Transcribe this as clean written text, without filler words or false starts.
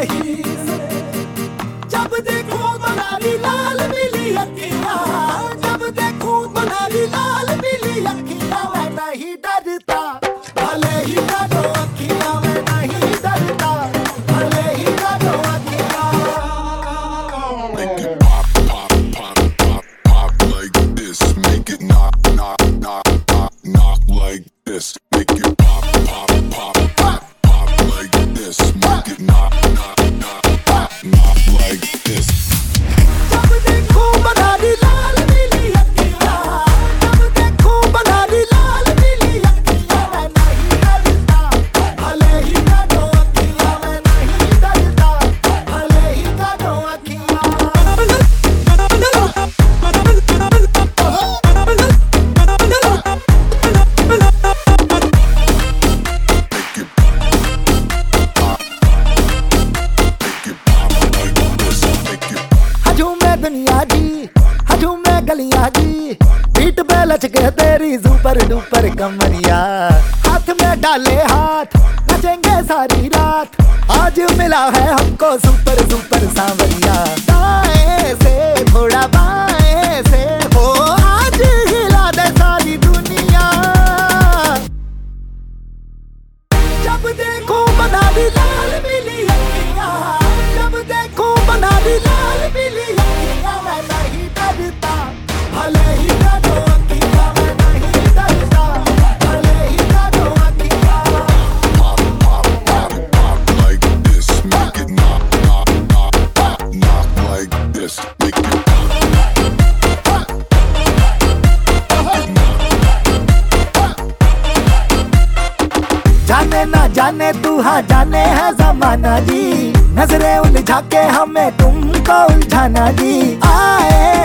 कहीं से। जब देखो बनारी लाल पीली अखियाँ, जब देखो बनारी लाल पीली अखियाँ, मैं नहीं डरता भले ही काटो अखियाँ, मैं नहीं डरता भले ही काटो अखियाँ। Make it pop, pop, pop, pop, pop like this. Make it knock, knock, knock, knock, knock like this. Make it pop, pop, pop, pop, pop like this. Make it knock, knock, knock, knock, knock like this. जब देखो बनारी लाल पीली अखियाँ, जब देखो बनारी लाल पीली अखियाँ, मैं नहीं डरता भले ही काटो अखियाँ, मैं नहीं डरता भले ही काटो अखियाँ। Make it pop, make it pop like this. Make it हजूम में दुनिया जी, हजूम में गलियां जी, पीठ पे लचके तेरी सुपर डुपर कमरिया। हाथ में डाले हाथ, नचेंगे सारी रात, आज मिला है हमको सुपर सुपर सांवरिया। दाएं से थोड़ा बाएं से, हो आज हिला दे सारी दुनिया। जब देखो बनारी लाल पीली अखियाँ, जब देखो बनारी लाल पीली अखियाँ, मैं नहीं डरता भले ही काटो अखियाँ, मैं नहीं डरता भले ही काटो अखियाँ। pop, pop, pop, pop like this. Make it knock, knock, knock, knock, knock like this. Make it जाने ना जाने तू हाँ जाने है जमाना जी, नजरें उलझा के हमें तुमको उलझाना जी। आए